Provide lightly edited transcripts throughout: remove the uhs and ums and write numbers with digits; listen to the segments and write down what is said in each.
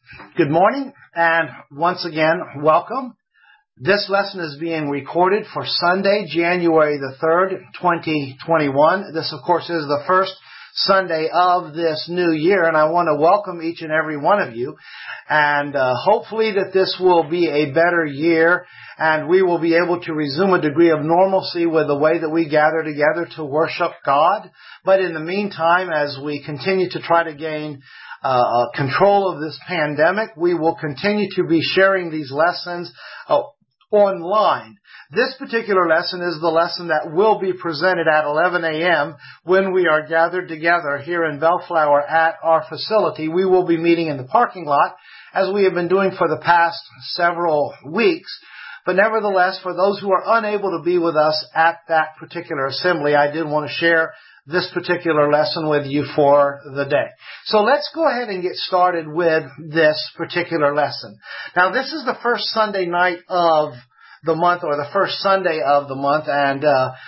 Good morning, and once again, welcome. This lesson is being recorded for Sunday, January the 3rd, 2021. This, of course, is the first Sunday of this new year, and I want to welcome each and every one of you. And hopefully that this will be a better year, and we will be able to resume a degree of normalcy with the way that we gather together to worship God. But in the meantime, as we continue to try to gain control of this pandemic, we will continue to be sharing these lessons online. This particular lesson is the lesson that will be presented at 11 a.m. when we are gathered together here in Bellflower at our facility. We will be meeting in the parking lot as we have been doing for the past several weeks. But nevertheless, for those who are unable to be with us at that particular assembly, I did want to share this particular lesson with you for the day. So let's go ahead and get started with this particular lesson. Now, this is the first Sunday night of the month, or the first Sunday of the month, and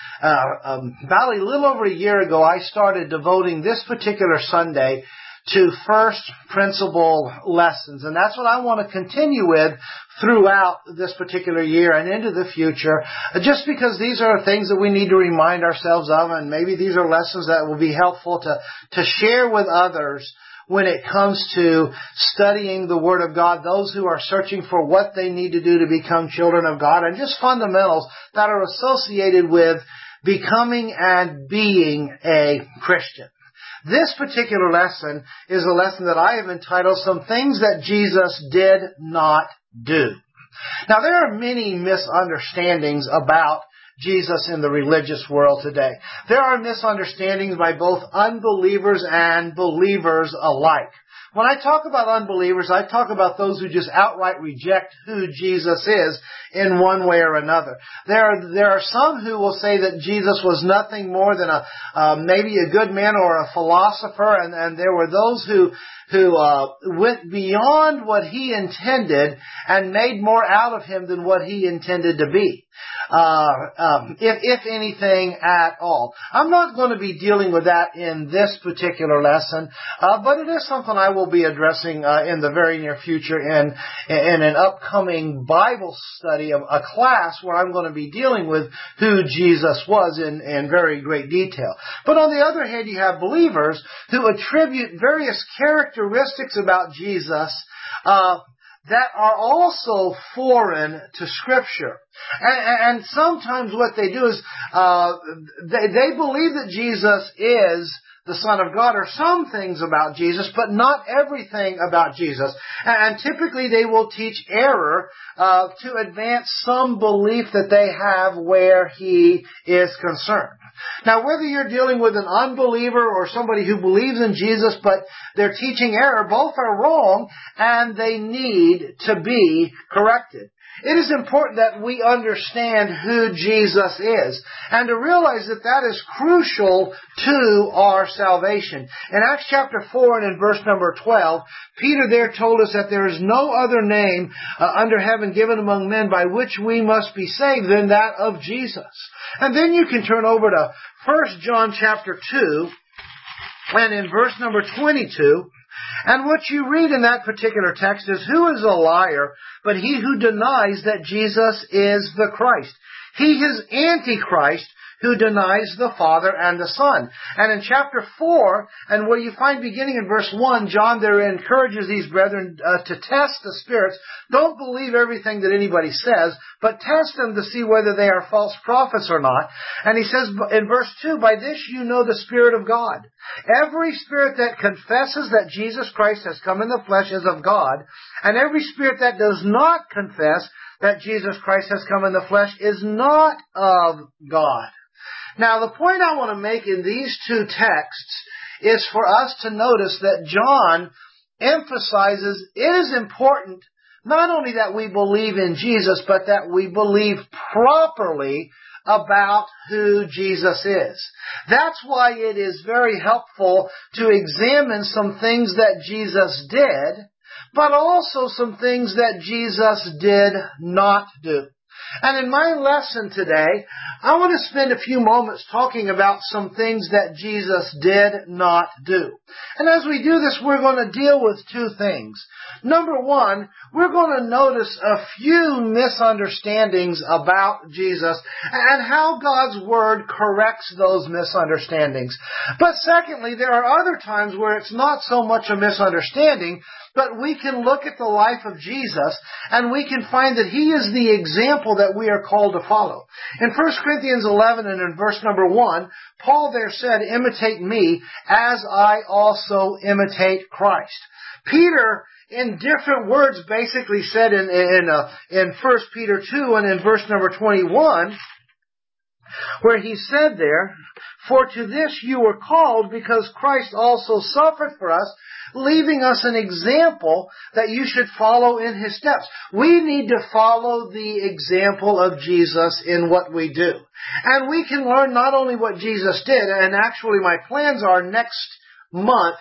about a little over a year ago, I started devoting this particular Sunday to first principle lessons. And that's what I want to continue with throughout this particular year and into the future, just because these are things that we need to remind ourselves of, and maybe these are lessons that will be helpful to share with others when it comes to studying the Word of God, those who are searching for what they need to do to become children of God, and just fundamentals that are associated with becoming and being a Christian. This particular lesson is a lesson that I have entitled Some Things That Jesus Did Not Do. Now, there are many misunderstandings about Jesus in the religious world today. There are misunderstandings by both unbelievers and believers alike. When I talk about unbelievers, I talk about those who just outright reject who Jesus is in one way or another. There are some who will say that Jesus was nothing more than maybe a good man or a philosopher, and there were those who went beyond what he intended and made more out of him than what he intended to be. If anything at all. I'm not going to be dealing with that in this particular lesson, but it is something I will be addressing in the very near future in an upcoming Bible study of a class where I'm going to be dealing with who Jesus was in very great detail. But on the other hand, you have believers who attribute various characteristics about Jesus that are also foreign to Scripture. And sometimes what they do is they believe that Jesus is the Son of God, or some things about Jesus, but not everything about Jesus. And typically they will teach error to advance some belief that they have where he is concerned. Now, whether you're dealing with an unbeliever or somebody who believes in Jesus, but they're teaching error, both are wrong and they need to be corrected. It is important that we understand who Jesus is and to realize that that is crucial to our salvation. In Acts chapter 4 and in verse number 12, Peter there told us that there is no other name under heaven given among men by which we must be saved than that of Jesus. And then you can turn over to 1 John chapter 2 and in verse number 22, and what you read in that particular text is, who is a liar but he who denies that Jesus is the Christ? He is Antichrist who denies the Father and the Son. And in chapter 4, and where you find beginning in verse 1, John there encourages these brethren to test the spirits. Don't believe everything that anybody says, but test them to see whether they are false prophets or not. And he says in verse 2, by this you know the Spirit of God. Every spirit that confesses that Jesus Christ has come in the flesh is of God, and every spirit that does not confess that Jesus Christ has come in the flesh is not of God. Now, the point I want to make in these two texts is for us to notice that John emphasizes it is important not only that we believe in Jesus, but that we believe properly about who Jesus is. That's why it is very helpful to examine some things that Jesus did, but also some things that Jesus did not do. And in my lesson today, I want to spend a few moments talking about some things that Jesus did not do. And as we do this, we're going to deal with two things. Number one, we're going to notice a few misunderstandings about Jesus and how God's Word corrects those misunderstandings. But secondly, there are other times where it's not so much a misunderstanding, but we can look at the life of Jesus and we can find that He is the example that we are called to follow. In 1 Corinthians 11 and in verse number 1, Paul there said, "Imitate me as I also imitate Christ." Peter, in different words, basically said in 1 Peter 2 and in verse number 21, where he said there, "For to this you were called, because Christ also suffered for us, leaving us an example that you should follow in His steps." We need to follow the example of Jesus in what we do. And we can learn not only what Jesus did, and actually my plans are next month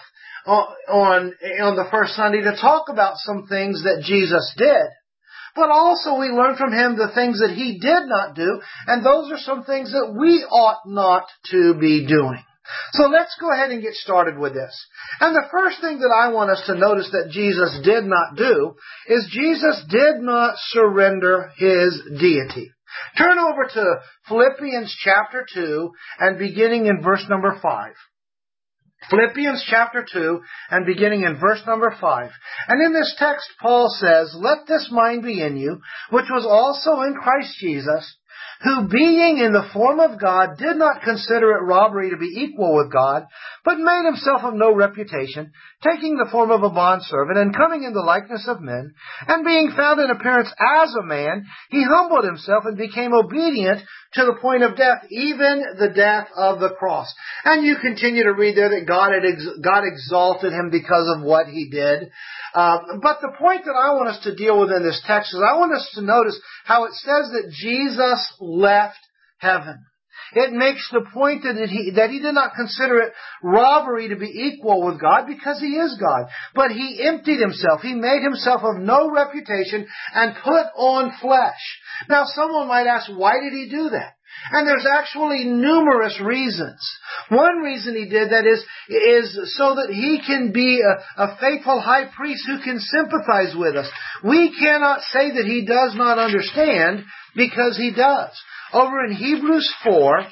on the first Sunday to talk about some things that Jesus did, but also we learn from Him the things that He did not do, and those are some things that we ought not to be doing. So let's go ahead and get started with this. And the first thing that I want us to notice that Jesus did not do is Jesus did not surrender His deity. Turn over to Philippians chapter 2 and beginning in verse number 5. Philippians chapter 2 and beginning in verse number 5. And in this text, Paul says, "Let this mind be in you, which was also in Christ Jesus, who being in the form of God did not consider it robbery to be equal with God, but made Himself of no reputation, taking the form of a bondservant, and coming in the likeness of men, and being found in appearance as a man, He humbled Himself and became obedient to the point of death, even the death of the cross." And you continue to read there that God exalted Him because of what He did. But the point that I want us to deal with in this text is I want us to notice how it says that Jesus left heaven. It makes the point that he did not consider it robbery to be equal with God because He is God. But He emptied Himself. He made Himself of no reputation and put on flesh. Now someone might ask, why did He do that? And there's actually numerous reasons. One reason He did that is so that He can be a faithful high priest who can sympathize with us. We cannot say that He does not understand, because He does. Over in Hebrews 4,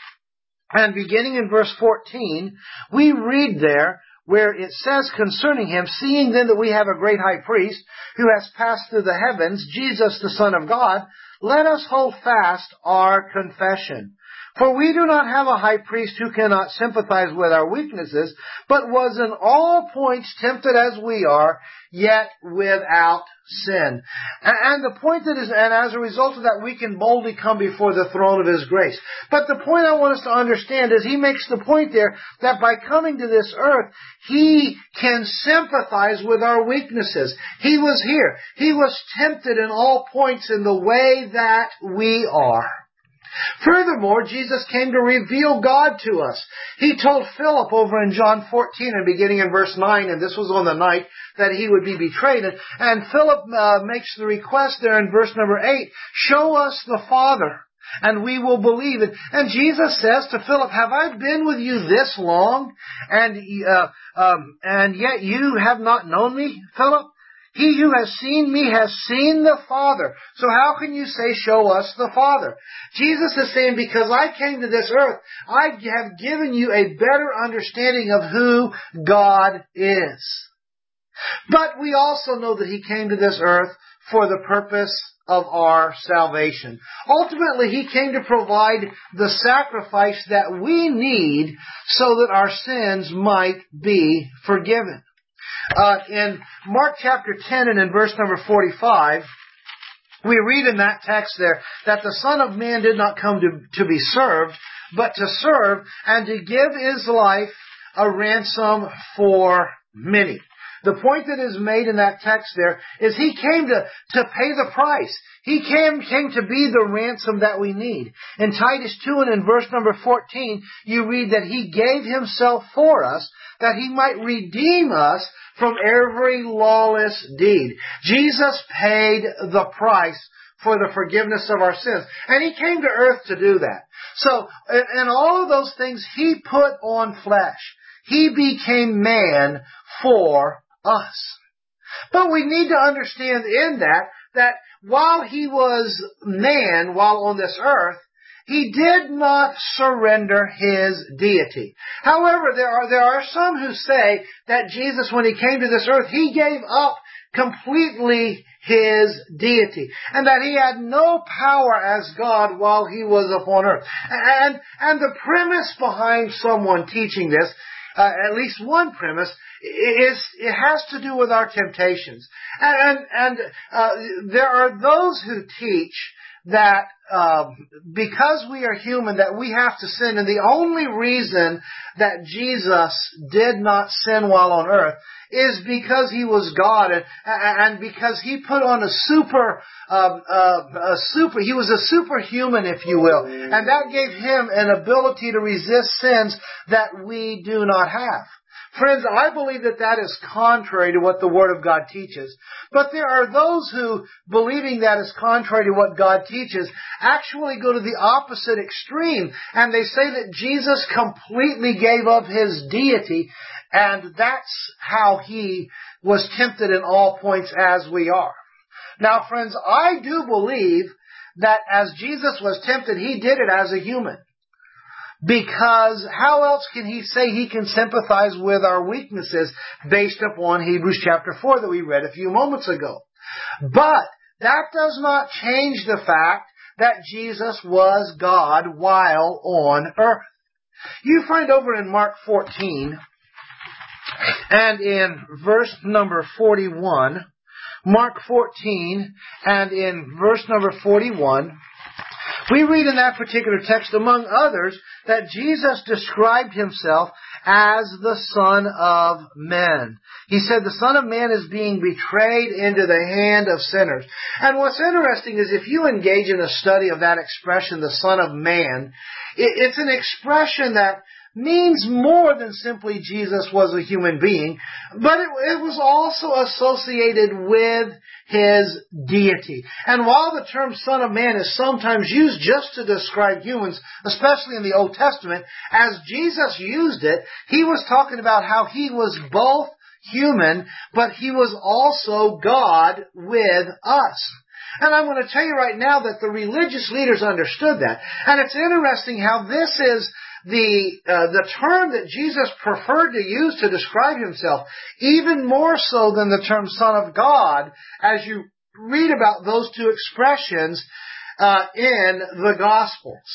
and beginning in verse 14, we read there where it says concerning Him, "Seeing then that we have a great high priest who has passed through the heavens, Jesus the Son of God, let us hold fast our confession. For we do not have a high priest who cannot sympathize with our weaknesses, but was in all points tempted as we are, yet without sin." And the point that is, and as a result of that, we can boldly come before the throne of His grace. But the point I want us to understand is He makes the point there that by coming to this earth, He can sympathize with our weaknesses. He was here. He was tempted in all points in the way that we are. Furthermore, Jesus came to reveal God to us. He told Philip over in John 14 and beginning in verse 9, and this was on the night that He would be betrayed. And Philip makes the request there in verse number 8, "Show us the Father, and we will believe it." And Jesus says to Philip, "Have I been with you this long, and yet you have not known me, Philip? He who has seen me has seen the Father. So how can you say, 'Show us the Father'?" Jesus is saying, because I came to this earth, I have given you a better understanding of who God is. But we also know that He came to this earth for the purpose of our salvation. Ultimately, He came to provide the sacrifice that we need so that our sins might be forgiven. In Mark chapter 10 and in verse number 45, we read in that text there that the Son of Man did not come to be served, but to serve and to give His life a ransom for many. The point that is made in that text there is He came to pay the price. He came to be the ransom that we need. In Titus 2 and in verse number 14, you read that He gave Himself for us, that He might redeem us from every lawless deed. Jesus paid the price for the forgiveness of our sins. And He came to earth to do that. So, in all of those things, He put on flesh. He became man for us. But we need to understand in that while He was man, while on this earth, He did not surrender His deity. However, there are some who say that Jesus, when He came to this earth, He gave up completely His deity, and that He had no power as God while He was upon earth. And the premise behind someone teaching this, at least one premise, it has to do with our temptations. And there are those who teach that because we are human, that we have to sin, and the only reason that Jesus did not sin while on earth is because He was God, and because He put on He was a superhuman, if you will, and that gave Him an ability to resist sins that we do not have. Friends, I believe that is contrary to what the Word of God teaches. But there are those who, believing that is contrary to what God teaches, actually go to the opposite extreme, and they say that Jesus completely gave up His deity, and that's how He was tempted in all points as we are. Now, friends, I do believe that as Jesus was tempted, He did it as a human. Because how else can He say He can sympathize with our weaknesses based upon Hebrews chapter 4 that we read a few moments ago? But that does not change the fact that Jesus was God while on earth. You find over in Mark 14 and in verse number 41, Mark 14 and in verse number 41, we read in that particular text, among others, that Jesus described Himself as the Son of Man. He said the Son of Man is being betrayed into the hand of sinners. And what's interesting is if you engage in a study of that expression, the Son of Man, it's an expression that means more than simply Jesus was a human being, but it was also associated with His deity. And while the term Son of Man is sometimes used just to describe humans, especially in the Old Testament, as Jesus used it, He was talking about how He was both human, but He was also God with us. And I'm going to tell you right now that the religious leaders understood that. And it's interesting how this is the term that Jesus preferred to use to describe Himself, even more so than the term Son of God, as you read about those two expressions in the Gospels.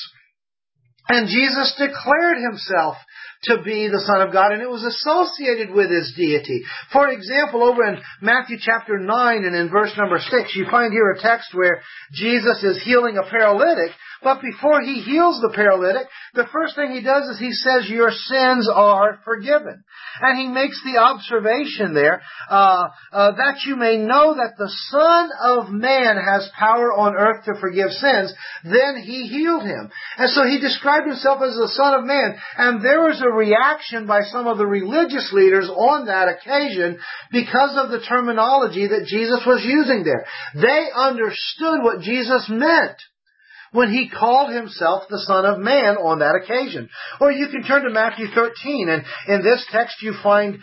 And Jesus declared Himself to be the Son of God, and it was associated with His deity. For example, over in Matthew chapter 9 and in verse number 6, you find here a text where Jesus is healing a paralytic, but before He heals the paralytic, the first thing He does is He says, your sins are forgiven. And He makes the observation there, that you may know that the Son of Man has power on earth to forgive sins. Then He healed him. And so He described Himself as the Son of Man. And there was a reaction by some of the religious leaders on that occasion because of the terminology that Jesus was using there. They understood what Jesus meant when He called Himself the Son of Man on that occasion. Or you can turn to Matthew 13, and in this text you find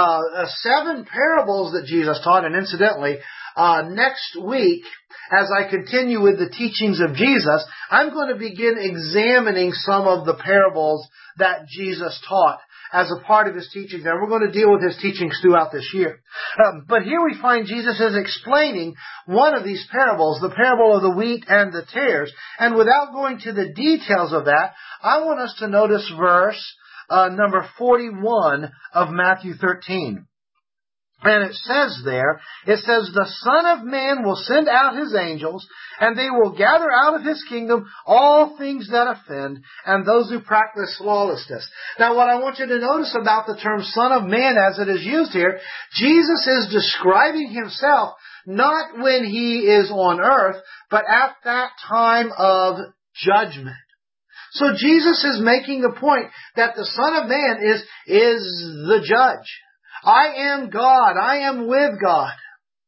7 parables that Jesus taught. And incidentally, next week, as I continue with the teachings of Jesus, I'm going to begin examining some of the parables that Jesus taught as a part of His teachings. And we're going to deal with His teachings throughout this year. But here we find Jesus is explaining one of these parables, the parable of the wheat and the tares. And without going to the details of that, I want us to notice verse number 41 of Matthew 13. And it says there, the Son of Man will send out His angels, and they will gather out of His kingdom all things that offend, and those who practice lawlessness. Now what I want you to notice about the term Son of Man as it is used here, Jesus is describing Himself not when He is on earth, but at that time of judgment. So Jesus is making the point that the Son of Man is the judge. I am God. I am with God.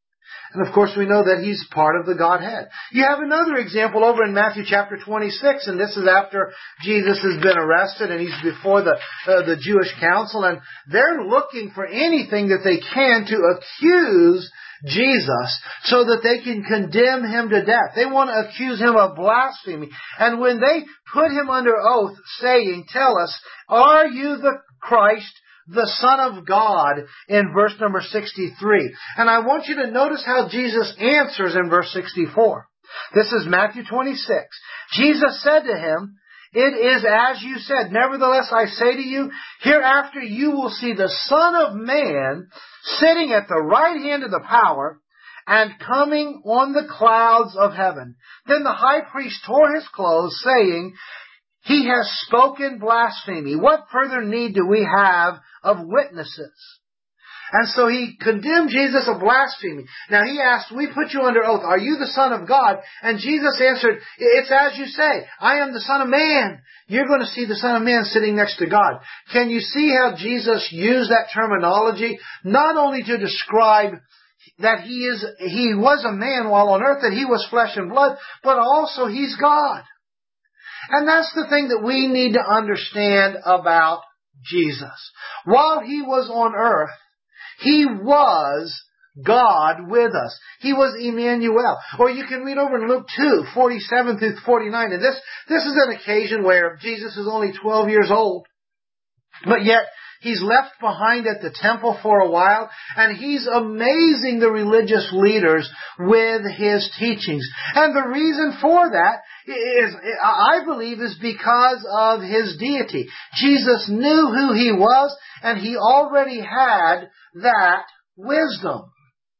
And of course we know that He's part of the Godhead. You have another example over in Matthew chapter 26, and this is after Jesus has been arrested and He's before the Jewish council, and they're looking for anything that they can to accuse Jesus so that they can condemn Him to death. They want to accuse Him of blasphemy. And when they put Him under oath saying, "Tell us, are you the Christ, the Son of God," in verse number 63. And I want you to notice how Jesus answers in verse 64. This is Matthew 26. Jesus said to him, "It is as you said. Nevertheless, I say to you, hereafter you will see the Son of Man sitting at the right hand of the power and coming on the clouds of heaven." Then the high priest tore his clothes, saying, "He has spoken blasphemy. What further need do we have of witnesses?" And so he condemned Jesus of blasphemy. Now he asked, "We put you under oath. Are you the Son of God?" And Jesus answered, "It's as you say. I am the Son of Man." You're going to see the Son of Man sitting next to God. Can you see how Jesus used that terminology? Not only to describe that He was a man while on earth, that He was flesh and blood, but also He's God. And that's the thing that we need to understand about Jesus. While He was on earth, He was God with us. He was Emmanuel. Or you can read over in Luke 2, 47 through 49. And this is an occasion where Jesus is only 12 years old. But yet, He's left behind at the temple for a while, and He's amazing the religious leaders with His teachings. And the reason for that is, I believe, is because of His deity. Jesus knew who He was, and He already had that wisdom.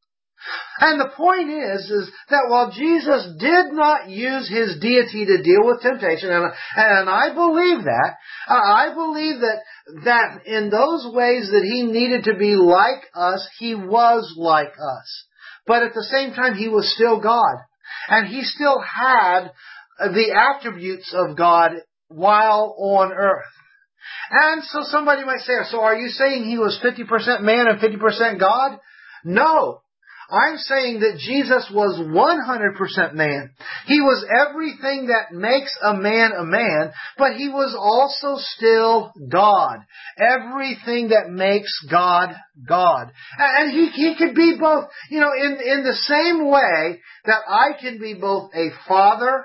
And the point is that while Jesus did not use His deity to deal with temptation, and I believe that, I believe that in those ways that He needed to be like us, He was like us. But at the same time, He was still God. And He still had the attributes of God while on earth. And so somebody might say, "So are you saying He was 50% man and 50% God?" No. I'm saying that Jesus was 100% man. He was everything that makes a man, but He was also still God. Everything that makes God, God. And He could be both, in the same way that I can be both a father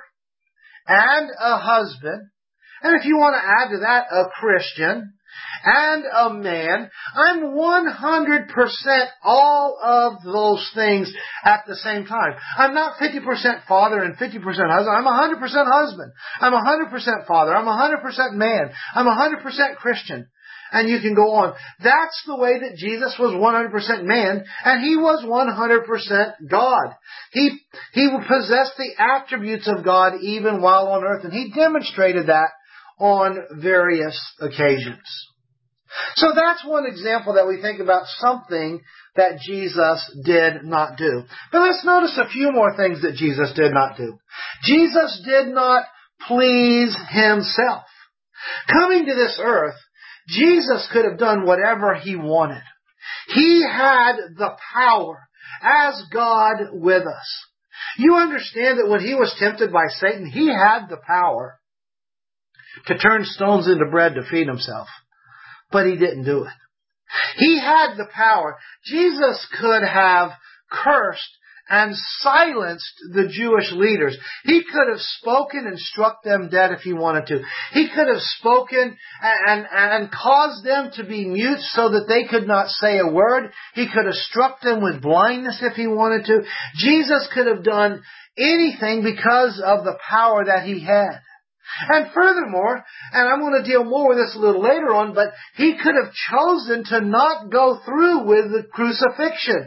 and a husband, and if you want to add to that, a Christian, and a man. I'm 100% all of those things at the same time. I'm not 50% father and 50% husband. I'm 100% husband. I'm 100% father. I'm 100% man. I'm 100% Christian. And you can go on. That's the way that Jesus was 100% man, and He was 100% God. He possessed the attributes of God even while on earth, and He demonstrated that on various occasions. So that's one example that we think about something that Jesus did not do. But let's notice a few more things that Jesus did not do. Jesus did not please Himself. Coming to this earth, Jesus could have done whatever He wanted. He had the power as God with us. You understand that when He was tempted by Satan, He had the power to turn stones into bread to feed Himself. But He didn't do it. He had the power. Jesus could have cursed and silenced the Jewish leaders. He could have spoken and struck them dead if He wanted to. He could have spoken and caused them to be mute so that they could not say a word. He could have struck them with blindness if He wanted to. Jesus could have done anything because of the power that He had. And furthermore, and I'm going to deal more with this a little later on, but He could have chosen to not go through with the crucifixion.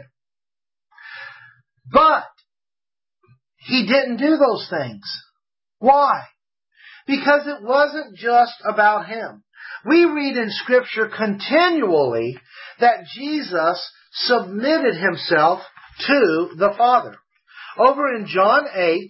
But He didn't do those things. Why? Because it wasn't just about Him. We read in Scripture continually that Jesus submitted Himself to the Father. Over in John 8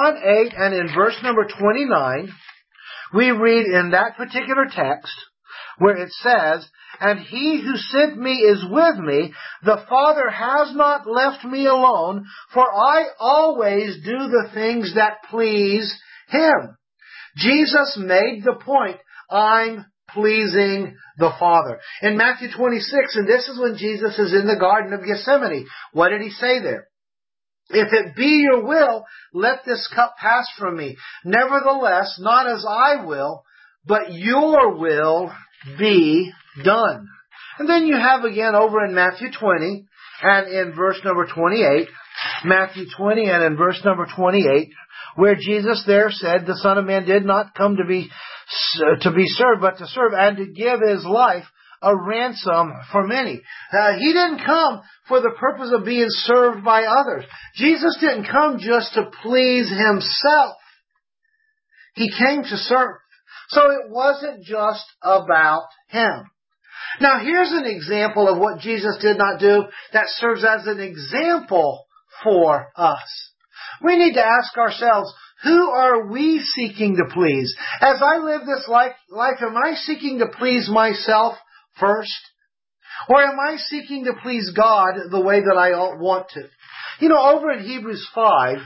and in verse number 29, we read in that particular text, where it says, "And he who sent me is with me. The Father has not left me alone, for I always do the things that please Him." Jesus made the point, I'm pleasing the Father. In Matthew 26, and this is when Jesus is in the Garden of Gethsemane, what did He say there? "If it be your will, let this cup pass from me. Nevertheless, not as I will, but your will be done." And then you have again over in Matthew 20 and in verse number 28, Matthew 20 and in verse number 28, where Jesus there said, "The Son of Man did not come to be served, but to serve and to give His life a ransom for many." He didn't come for the purpose of being served by others. Jesus didn't come just to please Himself. He came to serve. So it wasn't just about Him. Now here's an example of what Jesus did not do that serves as an example for us. We need to ask ourselves, who are we seeking to please? As I live this life, am I seeking to please myself first? Or am I seeking to please God the way that I want to? Over in Hebrews 5,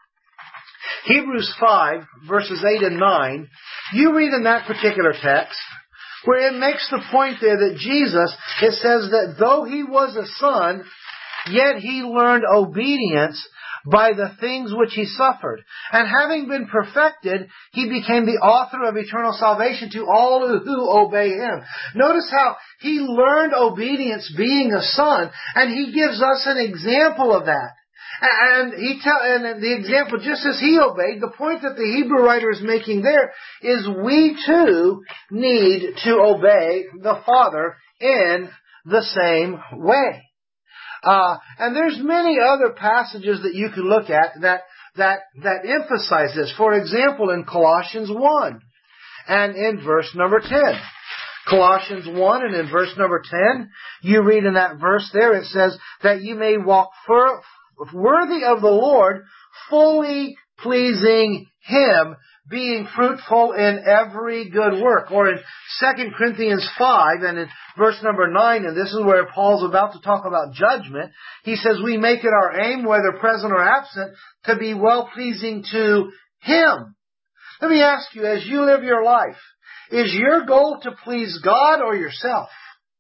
verses 8 and 9, you read in that particular text, where it makes the point there that Jesus, it says that though He was a son, yet He learned obedience by the things which He suffered. And having been perfected, He became the author of eternal salvation to all who obey Him. Notice how He learned obedience being a son, and He gives us an example of that. And the example, just as He obeyed, the point that the Hebrew writer is making there is we too need to obey the Father in the same way. And there's many other passages that you can look at that emphasize this. For example, in Colossians 1 and in verse number 10. Colossians 1 and in verse number 10, you read in that verse there, it says that you may walk worthy of the Lord, fully pleasing Him, being fruitful in every good work. Or in 2 Corinthians 5 and in verse number 9, and this is where Paul's about to talk about judgment, he says, "We make it our aim, whether present or absent, to be well-pleasing to Him." Let me ask you, as you live your life, is your goal to please God or yourself?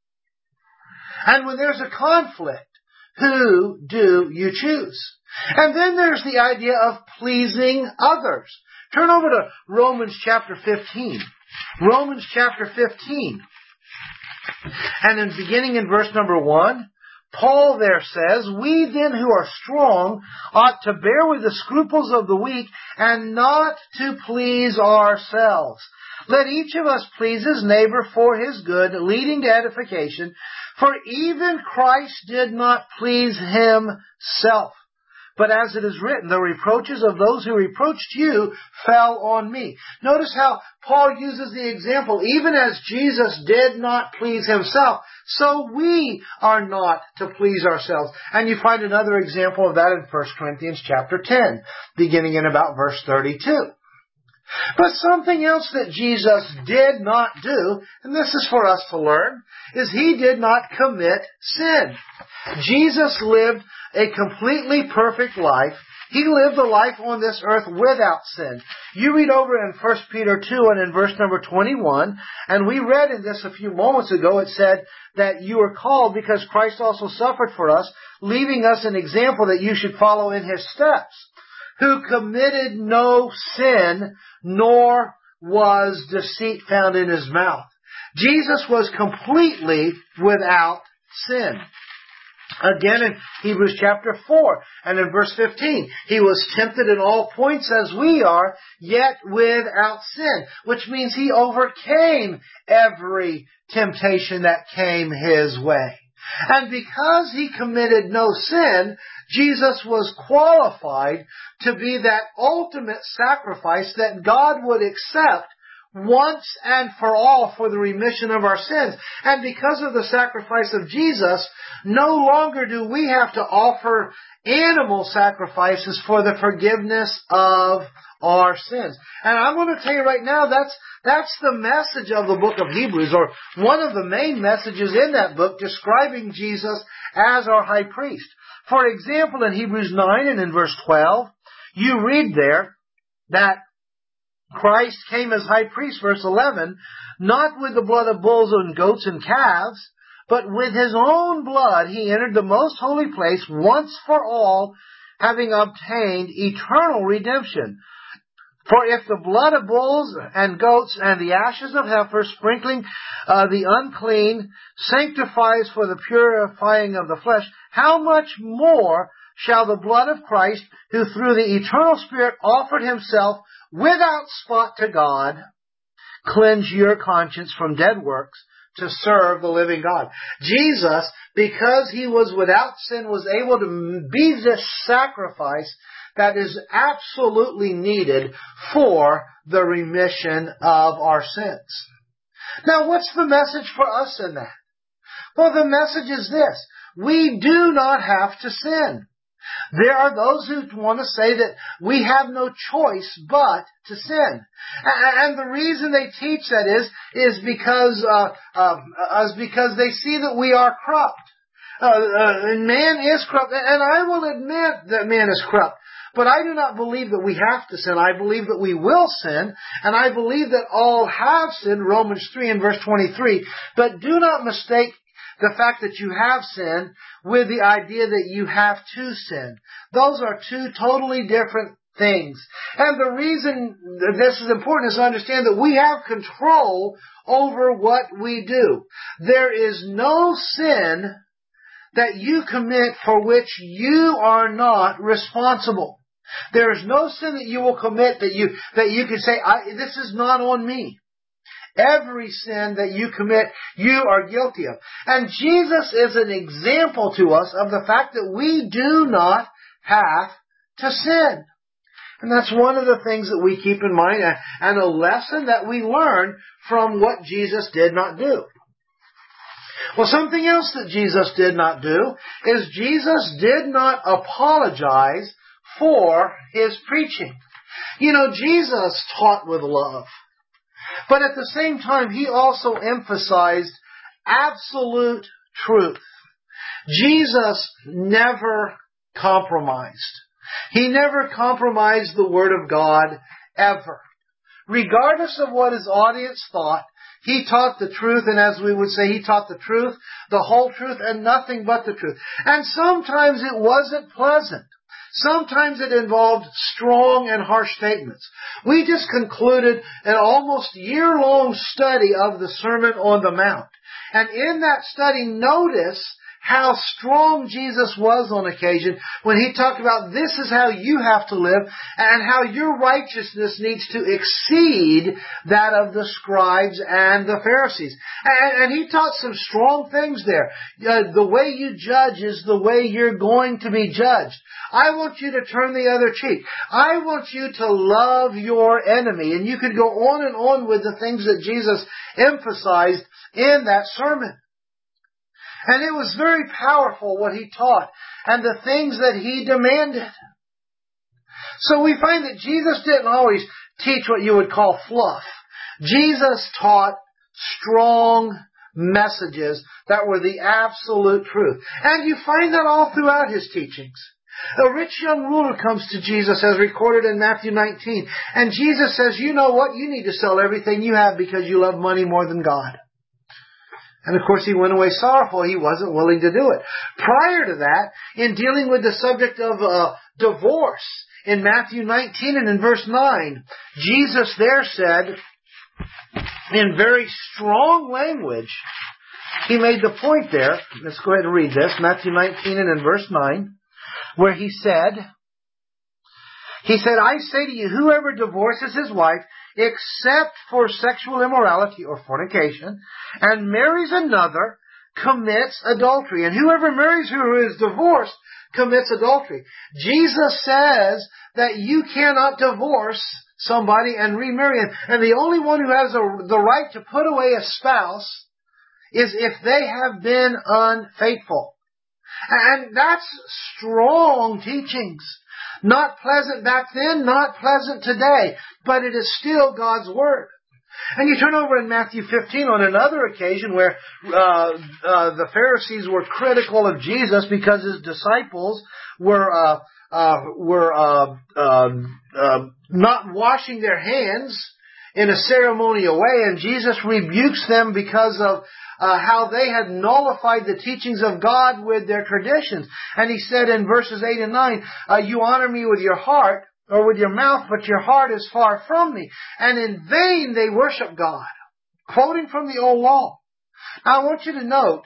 And when there's a conflict, who do you choose? And then there's the idea of pleasing others. Turn over to Romans chapter 15. Romans chapter 15. And beginning in verse number 1, Paul there says, "We then who are strong ought to bear with the scruples of the weak and not to please ourselves. Let each of us please his neighbor for his good, leading to edification. For even Christ did not please Himself. But as it is written, the reproaches of those who reproached you fell on me." Notice how Paul uses the example, even as Jesus did not please Himself, so we are not to please ourselves. And you find another example of that in 1 Corinthians chapter 10, beginning in about verse 32. But something else that Jesus did not do, and this is for us to learn, is He did not commit sin. Jesus lived a completely perfect life. He lived a life on this earth without sin. You read over in 1 Peter 2 and in verse number 21, and we read in this a few moments ago, it said that you are called because Christ also suffered for us, leaving us an example that you should follow in His steps, who committed no sin, nor was deceit found in His mouth. Jesus was completely without sin. Again in Hebrews chapter 4 and in verse 15, He was tempted in all points as we are, yet without sin, which means He overcame every temptation that came His way. And because He committed no sin, Jesus was qualified to be that ultimate sacrifice that God would accept once and for all for the remission of our sins. And because of the sacrifice of Jesus, no longer do we have to offer animal sacrifices for the forgiveness of our sins. And I'm going to tell you right now, that's the message of the book of Hebrews, or one of the main messages in that book, describing Jesus as our high priest. For example, in Hebrews 9 and in verse 12, you read there that Christ came as high priest, verse 11, not with the blood of bulls and goats and calves, but with His own blood He entered the most holy place once for all, having obtained eternal redemption. For if the blood of bulls and goats and the ashes of heifers, sprinkling the unclean, sanctifies for the purifying of the flesh, how much more shall the blood of Christ, who through the eternal Spirit offered Himself without spot to God, cleanse your conscience from dead works to serve the living God. Jesus, because He was without sin, was able to be this sacrifice that is absolutely needed for the remission of our sins. Now, what's the message for us in that? Well, the message is this: we do not have to sin. There are those who want to say that we have no choice but to sin. And the reason they teach that is because they see that we are corrupt. Man is corrupt, and I will admit that man is corrupt. But I do not believe that we have to sin. I believe that we will sin, and I believe that all have sinned, Romans 3 and verse 23. But do not mistake the fact that you have sinned with the idea that you have to sin. Those are two totally different things. And the reason this is important is to understand that we have control over what we do. There is no sin that you commit for which you are not responsible. There is no sin that you will commit that you can say, this is not on me. Every sin that you commit, you are guilty of. And Jesus is an example to us of the fact that we do not have to sin. And that's one of the things that we keep in mind, and a lesson that we learn from what Jesus did not do. Well, something else that Jesus did not do is Jesus did not apologize for His preaching. You know, Jesus taught with love. But at the same time, He also emphasized absolute truth. Jesus never compromised. He never compromised the Word of God, ever. Regardless of what His audience thought, He taught the truth, and as we would say, He taught the truth, the whole truth, and nothing but the truth. And sometimes it wasn't pleasant. Sometimes it involved strong and harsh statements. We just concluded an almost year-long study of the Sermon on the Mount. And in that study, notice how strong Jesus was on occasion when He talked about this is how you have to live and how your righteousness needs to exceed that of the scribes and the Pharisees. And He taught some strong things there. The way you judge is the way you're going to be judged. I want you to turn the other cheek. I want you to love your enemy. And you could go on and on with the things that Jesus emphasized in that sermon. And it was very powerful what He taught and the things that He demanded. So we find that Jesus didn't always teach what you would call fluff. Jesus taught strong messages that were the absolute truth. And you find that all throughout His teachings. A rich young ruler comes to Jesus as recorded in Matthew 19. And Jesus says, you know what? You need to sell everything you have because you love money more than God. And of course, he went away sorrowful. He wasn't willing to do it. Prior to that, in dealing with the subject of divorce, in Matthew 19 and in verse 9, Jesus there said, in very strong language, He made the point there. Let's go ahead and read this. Matthew 19 and in verse 9, where He said, I say to you, whoever divorces his wife, except for sexual immorality or fornication, and marries another, commits adultery. And whoever marries who is divorced commits adultery. Jesus says that you cannot divorce somebody and remarry. And the only one who has the right to put away a spouse is if they have been unfaithful. And that's strong teachings. Not pleasant back then, not pleasant today, but it is still God's Word. And you turn over in Matthew 15 on another occasion where the Pharisees were critical of Jesus because his disciples were not washing their hands in a ceremonial way, and Jesus rebukes them because of how they had nullified the teachings of God with their traditions. And he said in verses 8 and 9, you honor me with your heart, or with your mouth, but your heart is far from me. And in vain they worship God. Quoting from the old law. Now I want you to note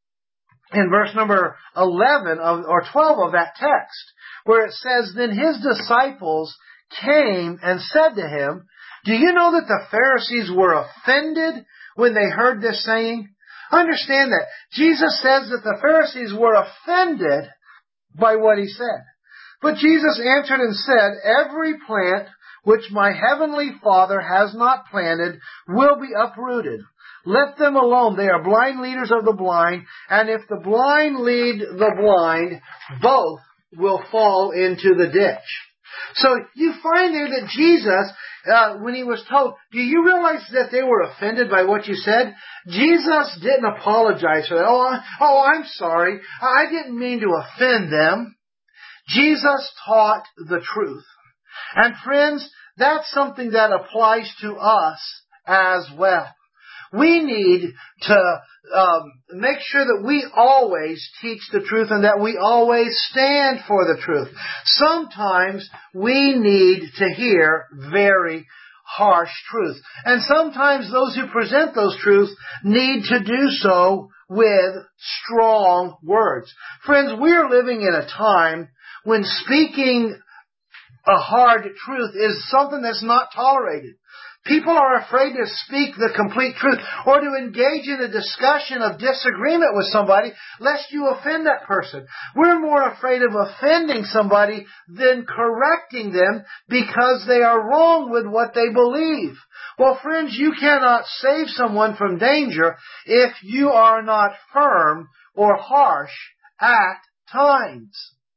in verse number 11 or 12 of that text, where it says, then his disciples came and said to him, do you know that the Pharisees were offended when they heard this saying? Understand that Jesus says that the Pharisees were offended by what he said. But Jesus answered and said, every plant which my heavenly Father has not planted will be uprooted. Let them alone. They are blind leaders of the blind, and if the blind lead the blind, both will fall into the ditch. So you find there that Jesus, when he was told, do you realize that they were offended by what you said? Jesus didn't apologize for that. Oh, I'm sorry. I didn't mean to offend them. Jesus taught the truth. And friends, that's something that applies to us as well. We need to make sure that we always teach the truth and that we always stand for the truth. Sometimes we need to hear very harsh truth. And sometimes those who present those truths need to do so with strong words. Friends, we're living in a time when speaking a hard truth is something that's not tolerated. People are afraid to speak the complete truth or to engage in a discussion of disagreement with somebody lest you offend that person. We're more afraid of offending somebody than correcting them because they are wrong with what they believe. Well, friends, you cannot save someone from danger if you are not firm or harsh at times.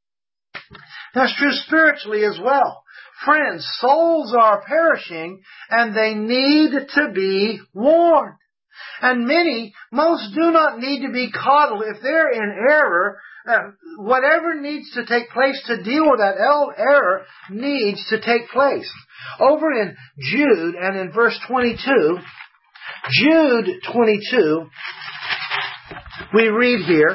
That's true spiritually as well. Friends, souls are perishing and they need to be warned. And most do not need to be coddled. If they're in error, whatever needs to take place to deal with that error needs to take place. Over in Jude and in verse 22, Jude 22, we read here,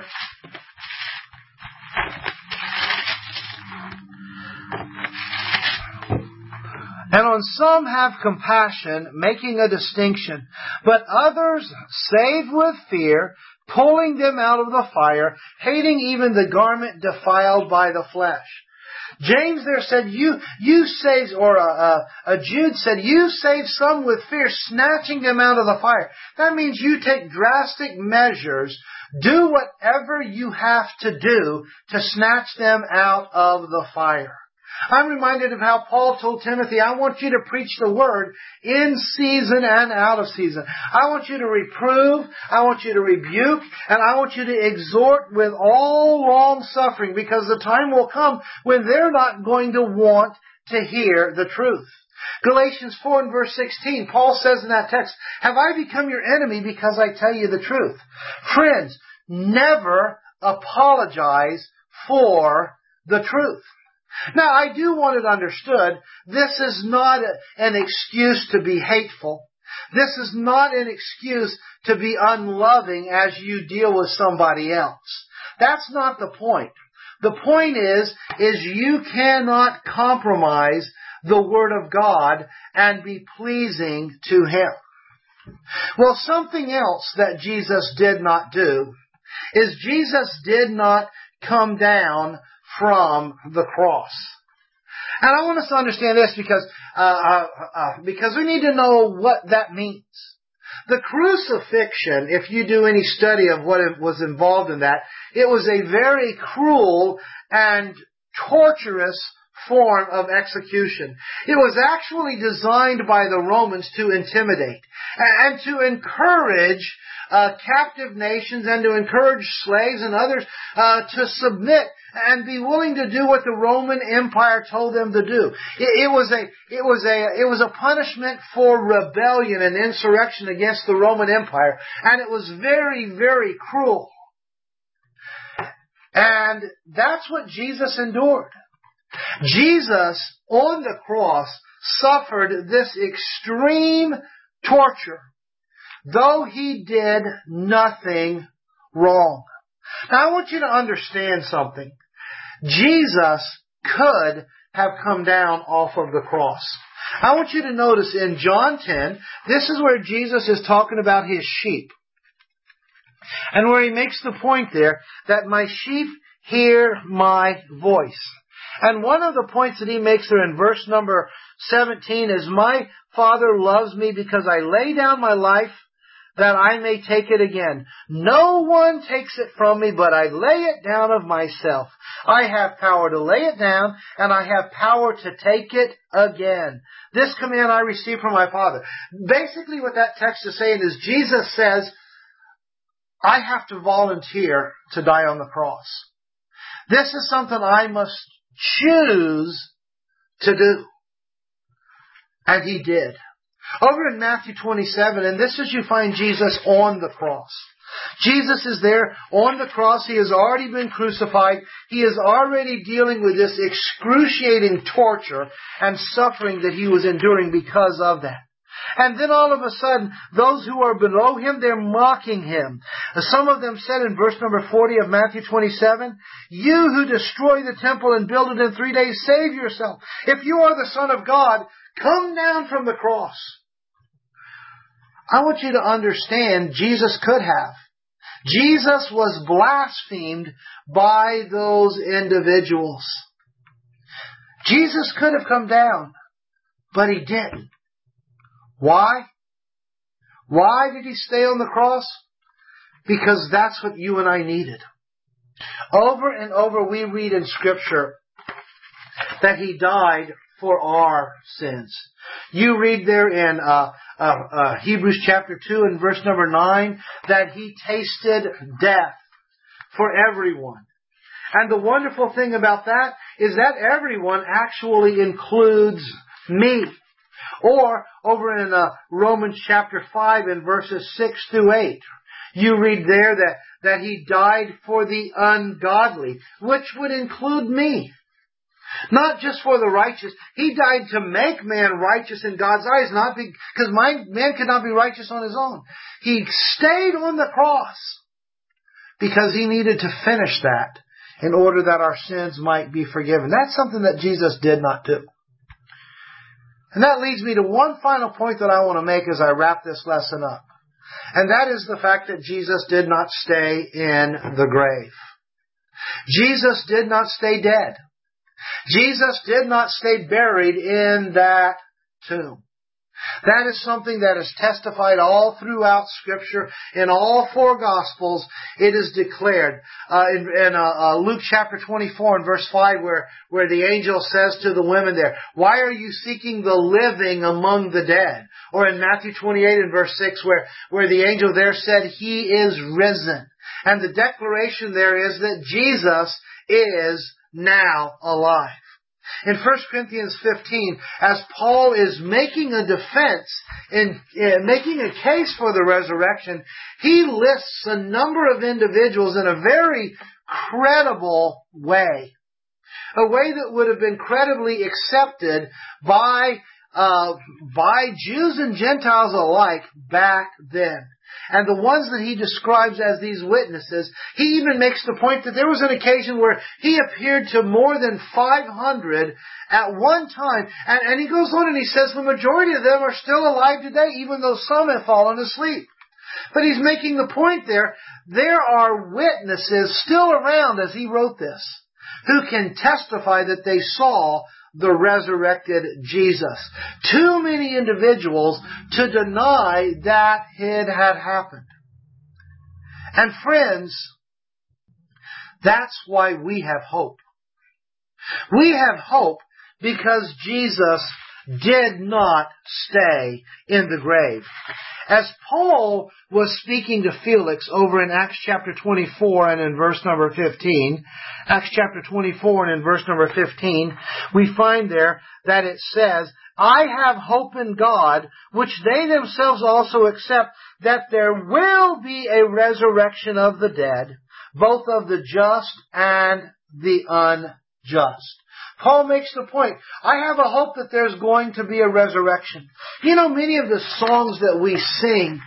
and on some have compassion, making a distinction, but others save with fear, pulling them out of the fire, hating even the garment defiled by the flesh. James there said, you save, or Jude said, you save some with fear, snatching them out of the fire. That means you take drastic measures, do whatever you have to do to snatch them out of the fire. I'm reminded of how Paul told Timothy, I want you to preach the word in season and out of season. I want you to reprove, I want you to rebuke, and I want you to exhort with all long suffering, because the time will come when they're not going to want to hear the truth. Galatians 4 and verse 16, Paul says in that text, have I become your enemy because I tell you the truth? Friends, never apologize for the truth. Now, I do want it understood, this is not an excuse to be hateful. This is not an excuse to be unloving as you deal with somebody else. That's not the point. The point is you cannot compromise the Word of God and be pleasing to Him. Well, something else that Jesus did not do is Jesus did not come down from the cross. And I want us to understand this because we need to know what that means. The crucifixion, if you do any study of what was involved in that, it was a very cruel and torturous form of execution. It was actually designed by the Romans to intimidate and to encourage captive nations and to encourage slaves and others to submit and be willing to do what the Roman Empire told them to do. It was a punishment for rebellion and insurrection against the Roman Empire, and it was very, very cruel. And that's what Jesus endured. Jesus, on the cross, suffered this extreme torture, though He did nothing wrong. Now I want you to understand something. Jesus could have come down off of the cross. I want you to notice in John 10, this is where Jesus is talking about His sheep. And where He makes the point there that my sheep hear my voice. And one of the points that He makes there in verse number 17 is, my Father loves me because I lay down my life that I may take it again. No one takes it from me, but I lay it down of myself. I have power to lay it down, and I have power to take it again. This command I received from my Father. Basically what that text is saying is Jesus says, I have to volunteer to die on the cross. This is something I must choose to do. And He did. Over in Matthew 27, and this is you find Jesus on the cross. Jesus is there on the cross. He has already been crucified. He is already dealing with this excruciating torture and suffering that He was enduring because of that. And then all of a sudden, those who are below Him, they're mocking Him. Some of them said in verse number 40 of Matthew 27, you who destroy the temple and build it in 3 days, save yourself. If you are the Son of God, come down from the cross. I want you to understand, Jesus could have. Jesus was blasphemed by those individuals. Jesus could have come down, but He didn't. Why? Why did He stay on the cross? Because that's what you and I needed. Over and over we read in Scripture that He died for our sins. You read there in Hebrews chapter 2 and verse number 9 that He tasted death for everyone. And the wonderful thing about that is that everyone actually includes me. Or over in Romans chapter 5 and verses 6 through 8, you read there that He died for the ungodly, which would include me. Not just for the righteous. He died to make man righteous in God's eyes, not because man could not be righteous on his own. He stayed on the cross because He needed to finish that in order that our sins might be forgiven. That's something that Jesus did not do. And that leads me to one final point that I want to make as I wrap this lesson up. And that is the fact that Jesus did not stay in the grave. Jesus did not stay dead. Jesus did not stay buried in that tomb. That is something that is testified all throughout Scripture. In all four Gospels, it is declared. In Luke chapter 24 and verse 5, where the angel says to the women there, why are you seeking the living among the dead? Or in Matthew 28 and verse 6, where the angel there said, He is risen. And the declaration there is that Jesus is now alive. In 1 Corinthians 15, as Paul is making a defense, making a case for the resurrection, he lists a number of individuals in a very credible way. A way that would have been credibly accepted by Jews and Gentiles alike back then. And the ones that he describes as these witnesses, he even makes the point that there was an occasion where he appeared to more than 500 at one time. And he goes on and he says the majority of them are still alive today, even though some have fallen asleep. But he's making the point there are witnesses still around as he wrote this, who can testify that they saw the resurrected Jesus. Too many individuals to deny that it had happened. And friends, that's why we have hope. We have hope because Jesus did not stay in the grave. As Paul was speaking to Felix over in Acts chapter 24 and in verse number 15, Acts chapter 24 and in verse number 15, we find there that it says, I have hope in God, which they themselves also accept, that there will be a resurrection of the dead, both of the just and the unjust. Paul makes the point, I have a hope that there's going to be a resurrection. You know, many of the songs that we sing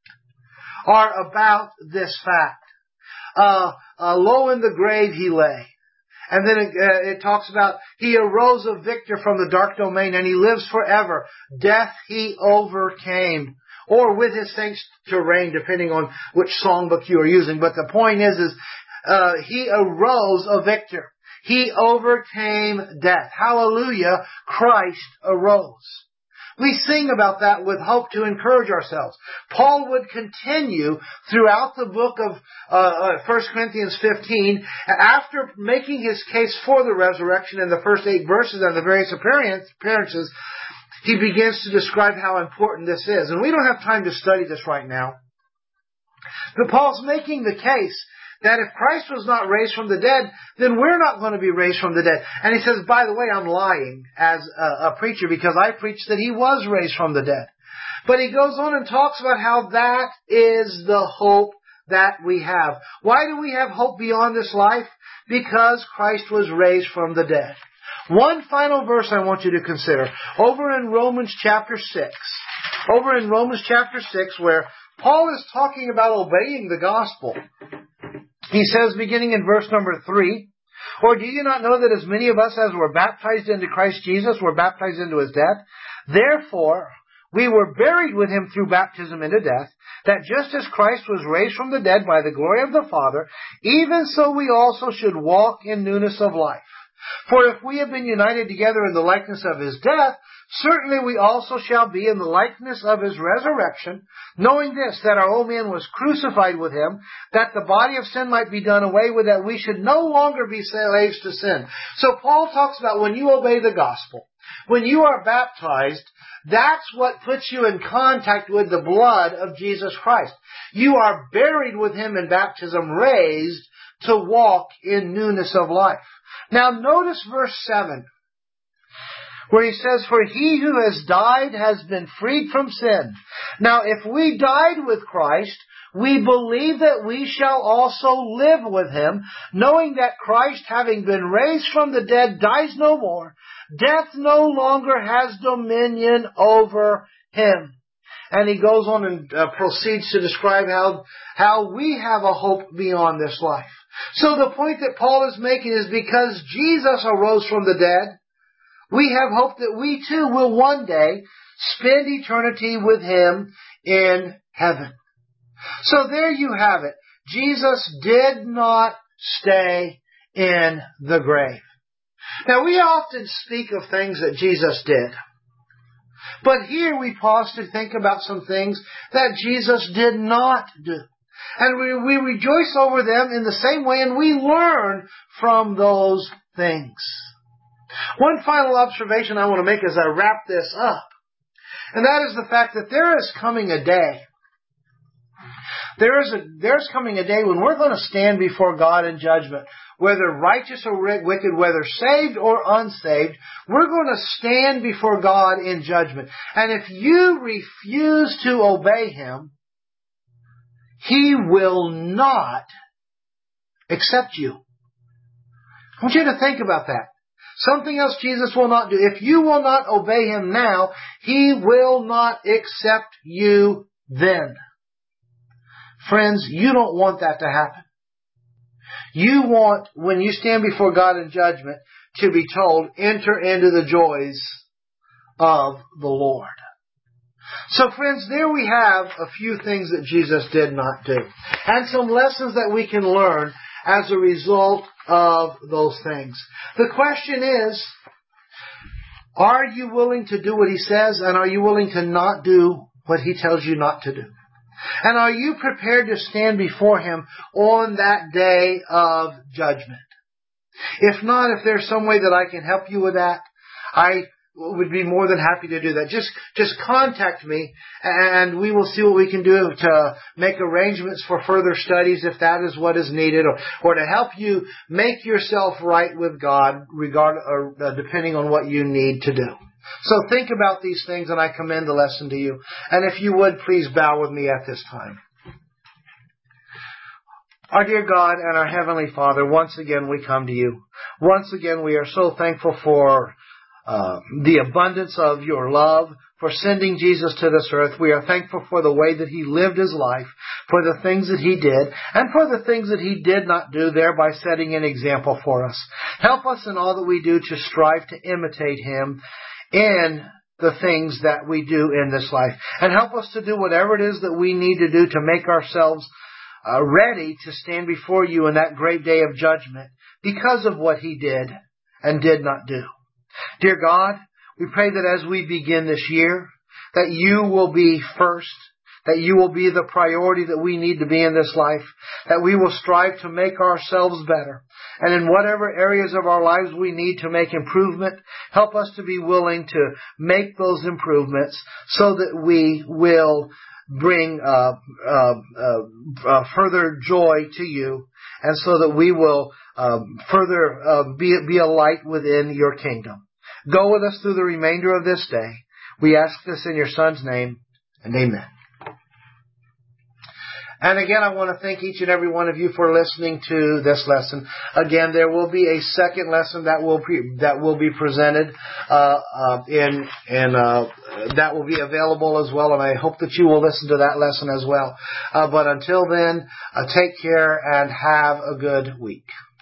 are about this fact. Low in the grave he lay. And then it talks about, he arose a victor from the dark domain, and he lives forever. Death he overcame. Or with his saints to reign, depending on which songbook you are using. But the point is he arose a victor. He overcame death. Hallelujah, Christ arose. We sing about that with hope to encourage ourselves. Paul would continue throughout the book of 1 Corinthians 15, after making his case for the resurrection in the first 8 verses and the various appearances, he begins to describe how important this is. And we don't have time to study this right now. But Paul's making the case that if Christ was not raised from the dead, then we're not going to be raised from the dead. And he says, by the way, I'm lying as a preacher because I preached that he was raised from the dead. But he goes on and talks about how that is the hope that we have. Why do we have hope beyond this life? Because Christ was raised from the dead. One final verse I want you to consider. Over in Romans chapter 6. Over in Romans chapter 6, where Paul is talking about obeying the gospel. He says, beginning in verse number 3, or do you not know that as many of us as were baptized into Christ Jesus were baptized into his death? Therefore, we were buried with him through baptism into death, that just as Christ was raised from the dead by the glory of the Father, even so we also should walk in newness of life. For if we have been united together in the likeness of his death, certainly we also shall be in the likeness of his resurrection, knowing this, that our old man was crucified with him, that the body of sin might be done away with, that we should no longer be slaves to sin. So Paul talks about when you obey the gospel, when you are baptized, that's what puts you in contact with the blood of Jesus Christ. You are buried with him in baptism, raised to walk in newness of life. Now notice verse 7, where he says, for he who has died has been freed from sin. Now if we died with Christ, we believe that we shall also live with him, knowing that Christ, having been raised from the dead, dies no more. Death no longer has dominion over him. And he goes on and proceeds to describe how we have a hope beyond this life. So the point that Paul is making is because Jesus arose from the dead, we have hope that we too will one day spend eternity with him in heaven. So there you have it. Jesus did not stay in the grave. Now we often speak of things that Jesus did. But here we pause to think about some things that Jesus did not do. And we rejoice over them in the same way, and we learn from those things. One final observation I want to make as I wrap this up, and that is the fact that there is coming a day. There's coming a day when we're going to stand before God in judgment. Whether righteous or wicked, whether saved or unsaved, we're going to stand before God in judgment. And if you refuse to obey him, he will not accept you. I want you to think about that. Something else Jesus will not do. If you will not obey him now, he will not accept you then. Friends, you don't want that to happen. You want, when you stand before God in judgment, to be told, enter into the joys of the Lord. So friends, there we have a few things that Jesus did not do. And some lessons that we can learn as a result of those things. The question is, are you willing to do what he says, and are you willing to not do what he tells you not to do? And are you prepared to stand before him on that day of judgment? If not, if there's some way that I can help you with that, I would be more than happy to do that. Just contact me, and we will see what we can do to make arrangements for further studies if that is what is needed, or to help you make yourself right with God, depending on what you need to do. So think about these things, and I commend the lesson to you. And if you would, please bow with me at this time. Our dear God and our Heavenly Father, once again we come to you. Once again we are so thankful for the abundance of your love, for sending Jesus to this earth. We are thankful for the way that He lived His life, for the things that He did, and for the things that He did not do, thereby setting an example for us. Help us in all that we do to strive to imitate Him in the things that we do in this life. And help us to do whatever it is that we need to do to make ourselves ready to stand before you in that great day of judgment because of what He did and did not do. Dear God, we pray that as we begin this year, that you will be first, that you will be the priority that we need to be in this life, that we will strive to make ourselves better. And in whatever areas of our lives we need to make improvement, help us to be willing to make those improvements so that we will bring further joy to you, and so that we will further be a light within your kingdom. Go with us through the remainder of this day. We ask this in your Son's name, and amen. And again, I want to thank each and every one of you for listening to this lesson. Again, there will be a second lesson that will be presented, that will be available as well. And I hope that you will listen to that lesson as well. But until then, take care and have a good week.